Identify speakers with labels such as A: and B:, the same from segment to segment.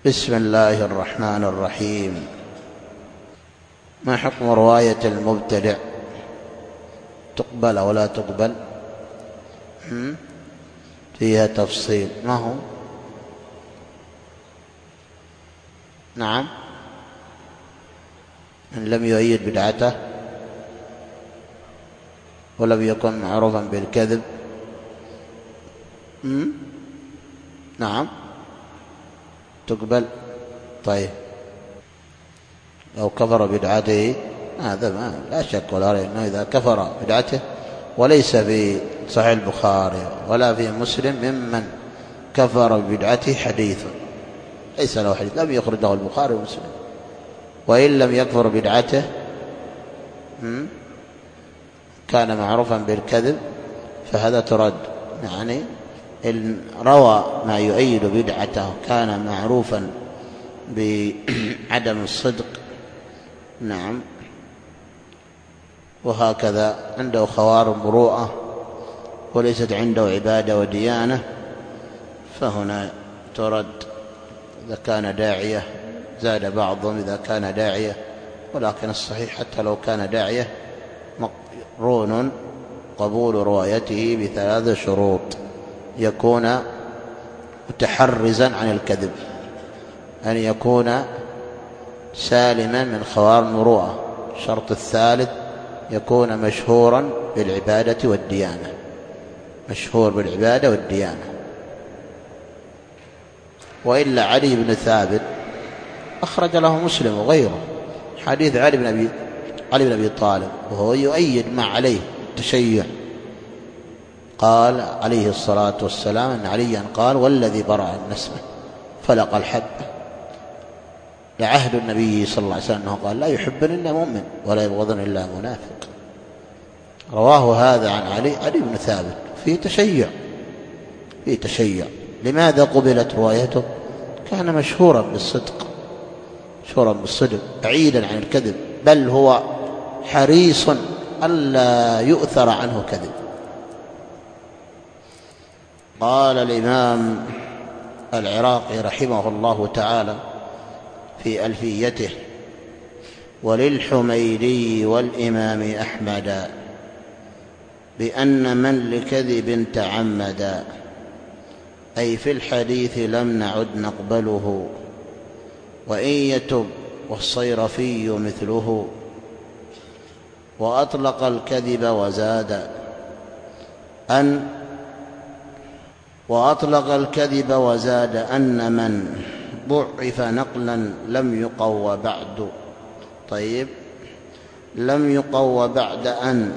A: بسم الله الرحمن الرحيم. ما حكم رواية المبتدع؟ تقبل أو لا تقبل؟ فيها تفصيل. ما هو؟ نعم، إن لم يؤيد بدعته ولم يكن معروفا بالكذب. نعم تقبل. طيب لو كفر بدعته هذا ما لا شك ولا ريب أنه إذا كفر بدعته، وليس في صحيح البخاري ولا في مسلم ممن كفر بدعته حديث، ليس له حديث، لم يخرج له البخاري ومسلم. وإن لم يكفر بدعته كان معروفا بالكذب فهذا ترد. يعني إن روى ما يؤيد بدعته كان معروفا بعدم الصدق، نعم، وهكذا عنده خوار مروءة وليست عنده عبادة وديانة، فهنا ترد. إذا كان داعية زاد بعضهم إذا كان داعية، ولكن الصحيح حتى لو كان داعية مقرون قبول روايته بثلاث شروط: يكون متحرزا عن الكذب، أن يكون سالما من خوار المروءة، الشرط الثالث يكون مشهورا بالعبادة والديانة، مشهور بالعبادة والديانة. وإلا علي بن ثابت أخرج له مسلم وغيره حديث علي بن أبي طالب، وهو يؤيد ما عليه التشيع. قال عليه الصلاة والسلام أن عليا قال: والذي برأ النسمة فلق الحبة. لعهد النبي صلى الله عليه وسلم أنه قال: لا يحبني إلا مؤمن ولا يبغضني إلا منافق. رواه هذا عن علي بن ثابت في تشيع. لماذا قبلت روايته؟ كان مشهورا بالصدق، بعيدا عن الكذب، بل هو حريص ألا يؤثر عنه كذب. قال الإمام العراقي رحمه الله تعالى في ألفيته: وللحميدي والإمام أحمد بأن من لكذب تعمد، أي في الحديث لم نعد نقبله، وإن يتب والصيرفي مثله. وأطلق الكذب وزاد أن من ضعف نقلا لم يقو بعد. طيب، لم يقو بعد أن،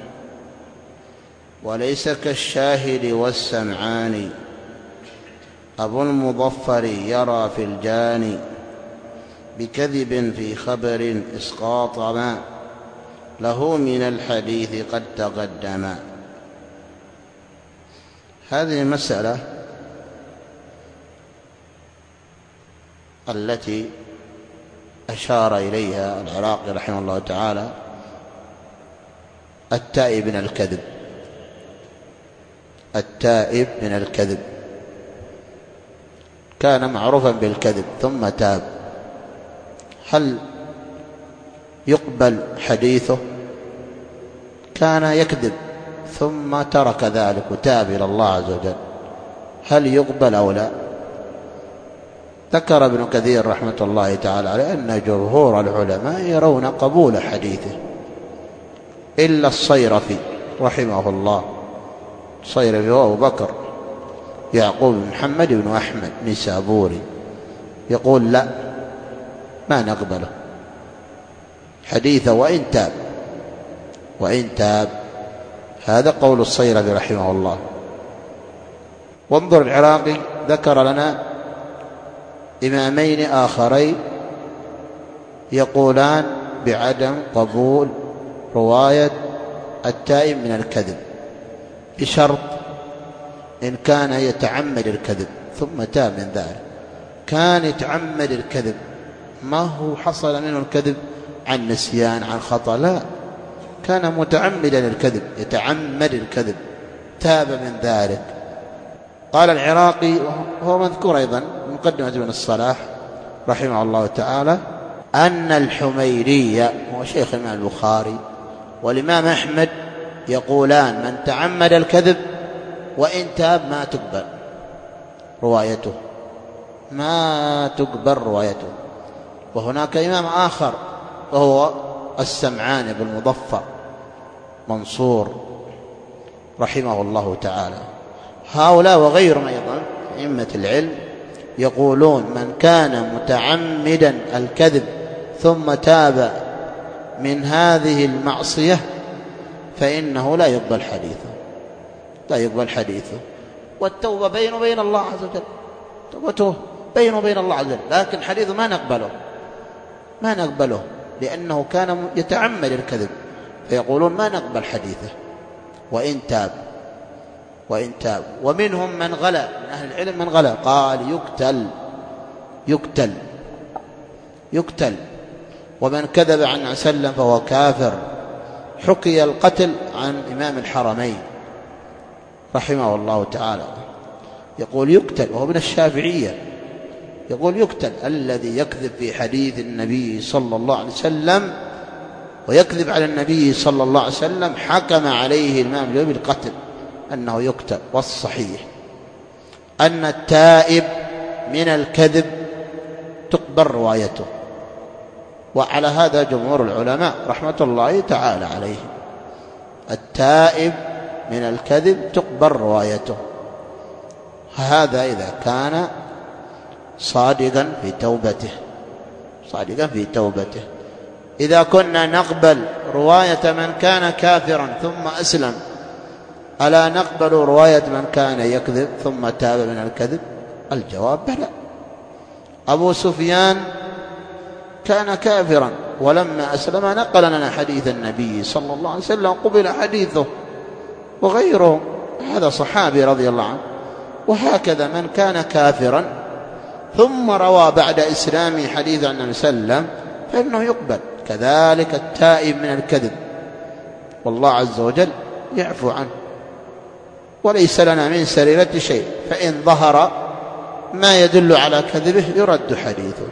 A: وليس كالشاهد والسمعان، أبو المظفر يرى في الجاني بكذب في خبر إسقاط ما له من الحديث قد تقدم. هذه المسألة التي أشار إليها العراقي رحمه الله تعالى: التائب من الكذب كان معروفا بالكذب ثم تاب، هل يقبل حديثه؟ كان يكذب ثم ترك ذلك وتاب إلى الله عز وجل، هل يقبل أو لا؟ ذكر ابن كثير رحمة الله تعالى عليه أن جمهور العلماء يرون قبول حديثه إلا الصيرفي رحمه الله. الصيرفي هو أبو بكر يعقوب بن محمد بن أحمد نسابوري، يقول: لا، ما نقبله حديثه وإن تاب. هذا قول الصيرفي رحمه الله. وانظر العراقي ذكر لنا إمامين آخرين يقولان بعدم قبول رواية التائب من الكذب بشرط: إن كان يتعمد الكذب ثم تاب من ذلك. كان يتعمد الكذب، ما هو حصل منه الكذب عن نسيان عن خطأ، لا، كان متعمدا الكذب، يتعمد الكذب، تاب من ذلك. قال العراقي وهو مذكور أيضا مقدمة ابن الصلاح: رحمه الله تعالى أن الحميري هو شيخ الإمام البخاري والإمام أحمد يقولان من تعمد الكذب وإن تاب ما تقبل روايته، ما تقبل روايته. وهناك إمام آخر وهو السمعاني بن مظفر منصور رحمه الله تعالى. هؤلاء وغيرهم أيضا أئمة العلم يقولون من كان متعمدا الكذب ثم تاب من هذه المعصية فإنه لا يقبل حديثه، لا يقبل حديثه. والتوبة بينه وبين الله عز وجل، توبته بينه وبين الله عز وجل، لكن حديثه ما نقبله، ما نقبله لأنه كان يتعمد الكذب، فيقولون ما نقبل حديثه وإن تاب، وإن تاب. ومنهم من غلا، من أهل العلم من غلا قال يقتل ومن كذب عن وسلم فهو كافر. حكي القتل عن إمام الحرمين رحمه الله تعالى، يقول يقتل، وهو من الشافعية، يقول يقتل الذي يكذب في حديث النبي صلى الله عليه وسلم ويكذب على النبي صلى الله عليه وسلم، حكم عليه الإمام النووي بالقتل أنه يقتل. والصحيح أن التائب من الكذب تقبل روايته، وعلى هذا جمهور العلماء رحمة الله تعالى عليهم. التائب من الكذب تقبل روايته، هذا إذا كان صادقا في توبته، صادقا في توبته. إذا كنا نقبل رواية من كان كافرا ثم أسلم، ألا نقبل رواية من كان يكذب ثم تاب من الكذب؟ الجواب بلى. أبو سفيان كان كافرا ولما أسلم نقل لنا حديث النبي صلى الله عليه وسلم، قبل حديثه وغيره، هذا صحابي رضي الله عنه. وهكذا من كان كافرا ثم روى بعد إسلامه حديث عن النبي صلى الله عليه وسلم فإنه يقبل. كذلك التائب من الكذب، والله عز وجل يعفو عنه، وليس لنا من سريرة شيء، فإن ظهر ما يدل على كذبه يرد حديثه.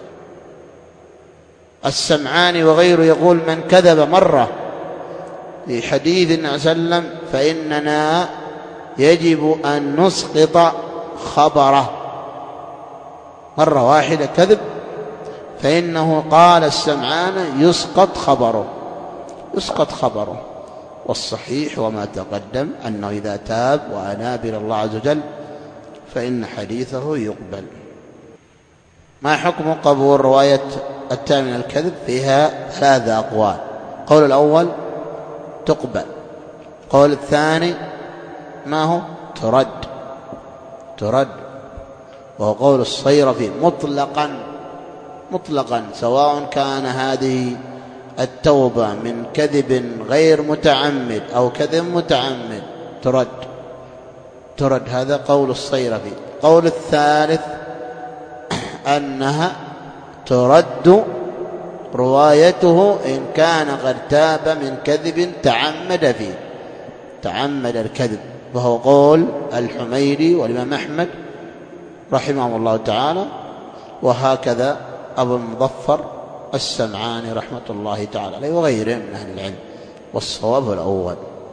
A: السمعاني وغيره يقول من كذب مرة في حديث النبي صلى الله عليه وسلم فإننا يجب أن نسقط خبره، مرة واحدة كذب فإنه قال السمعاني يسقط خبره، يسقط خبره. والصحيح وما تقدم أنه إذا تاب وأناب إلى الله عز وجل فإن حديثه يقبل. ما حكم قبول رواية التائب من الكذب؟ فيها 3 أقوال. قول الأول تقبل، قول الثاني ما هو ترد، وهو قول الصيرفي مطلقا سواء كان هذه التوبة من كذب غير متعمد أو كذب متعمد ترد، هذا قول الصيرفي. قول الثالث أنها ترد روايته إن كان قد تاب من كذب تعمد الكذب، وهو قول الحميري والإمام أحمد رحمه الله تعالى، وهكذا أبو المظفر السمعاني رحمة الله تعالى عليه وغيره من أهل العلم. والصواب الأول.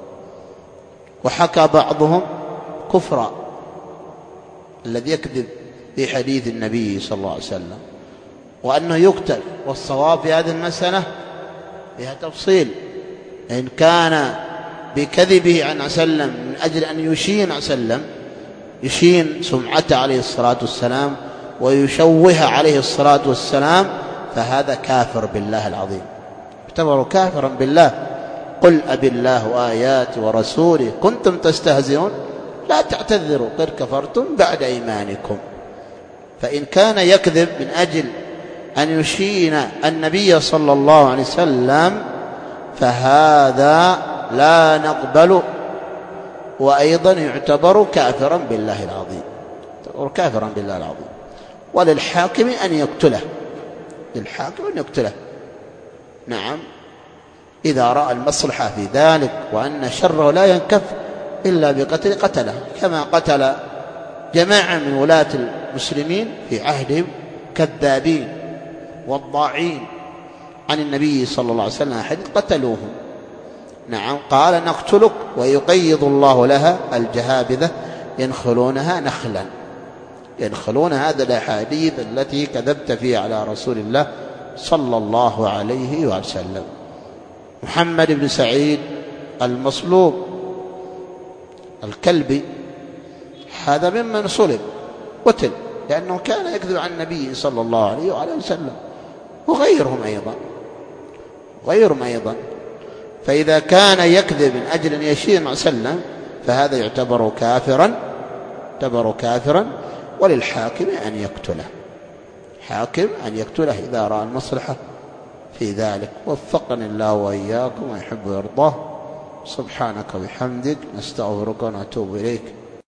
A: وحكى بعضهم كفر الذي يكذب في حديث النبي صلى الله عليه وسلم وأنه يقتل. والصواب في هذه المسألة فيها تفصيل، إن كان بكذبه عن وسلم من أجل أن يشين سمعته عليه الصلاة والسلام ويشوه عليه الصلاة والسلام، فهذا كافر بالله العظيم، يعتبر كافرا بالله. قل أبي الله وآياته ورسوله كنتم تستهزئون لا تعتذروا قد كفرتم بعد إيمانكم. فإن كان يكذب من أجل أن يشين النبي صلى الله عليه وسلم فهذا لا نقبل، وأيضا يعتبر كافرا بالله العظيم، كافرا بالله العظيم. وللحاكم أن يقتله، نعم، إذا رأى المصلحة في ذلك وأن شره لا ينكف إلا بقتل قتله، كما قتل جماعة من ولاة المسلمين في عهدهم كذابين والضاعين عن النبي صلى الله عليه وسلم حديث قتلوهم. نعم، قال نقتلك ويقيض الله لها الجهابذة ينخلونها نخلا، ينخلون هذا الأحاديث التي كذبت فيها على رسول الله صلى الله عليه وسلم. محمد بن سعيد المصلوب الكلبي هذا ممن صلب قتل لأنه كان يكذب عن النبي صلى الله عليه وسلم، وغيرهم أيضا. فإذا كان يكذب من أجل أن يشير مع سلم فهذا يعتبر كافرا، وللحاكم أن يقتله، حاكم أن يقتله إذا رأى المصلحة في ذلك. وفقني الله وإياكم ويحب ويرضاه. سبحانك وبحمدك، نستغفرك ونتوب إليك.